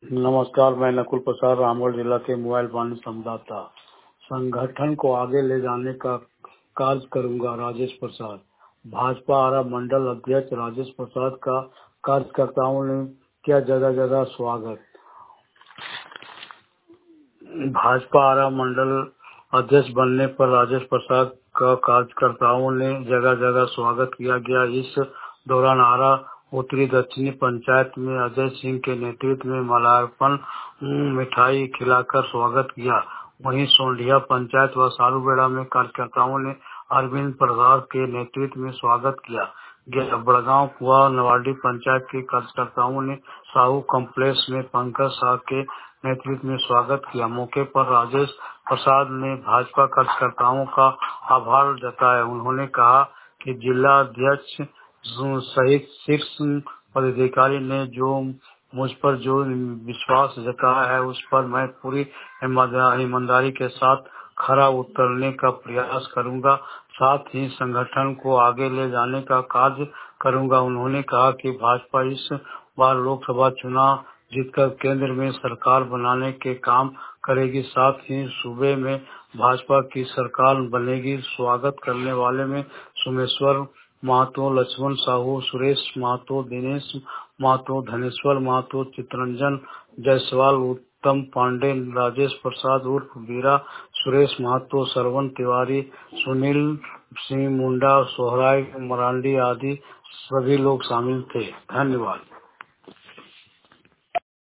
नमस्कार, मैं नकुल प्रसाद रामगढ़ जिला के मोबाइल वाणी संवाददाता। संगठन को आगे ले जाने का कार्य करूंगा। राजेश प्रसाद। भाजपा आरा मंडल अध्यक्ष राजेश प्रसाद का कार्यकर्ताओं ने किया जगह जगह स्वागत। भाजपा आरा मंडल अध्यक्ष बनने पर राजेश प्रसाद का कार्यकर्ताओं ने जगह जगह स्वागत किया गया। इस दौरान आरा उत्तरी दक्षिणी पंचायत में अजय सिंह के नेतृत्व में माल्यार्पण मिठाई खिलाकर स्वागत किया। वहीं सोंढिया पंचायत व सारूबेड़ा में कार्यकर्ताओं ने अरविंद प्रसाद के नेतृत्व में स्वागत किया गया। बड़गांव कुआ नवाडी पंचायत के कार्यकर्ताओं ने साहू कॉम्प्लेक्स में पंकज शाह के नेतृत्व में स्वागत किया। मौके पर राजेश प्रसाद ने भाजपा कार्यकर्ताओं का आभार जताया। उन्होंने कहा कि जिला अध्यक्ष सहित शीर्ष पदाधिकारी ने जो मुझ पर जो विश्वास जताया है उस पर मैं पूरी ईमानदारी के साथ खरा उतरने का प्रयास करूंगा। साथ ही संगठन को आगे ले जाने का कार्य करूंगा। उन्होंने कहा कि भाजपा इस बार लोकसभा चुनाव जीतकर केंद्र में सरकार बनाने के काम करेगी। साथ ही सूबे में भाजपा की सरकार बनेगी। स्वागत करने वाले में सोमेश्वर महतो, लक्ष्मण साहू, सुरेश महतो, दिनेश महतो, धनेश्वर महतो, चित्रंजन जायसवाल, उत्तम पांडे, राजेश प्रसाद उर्फ बीरा, सुरेश महतो, श्रवण तिवारी, सुनील सिंह मुंडा, सोहराय मरांडी आदि सभी लोग शामिल थे। धन्यवाद।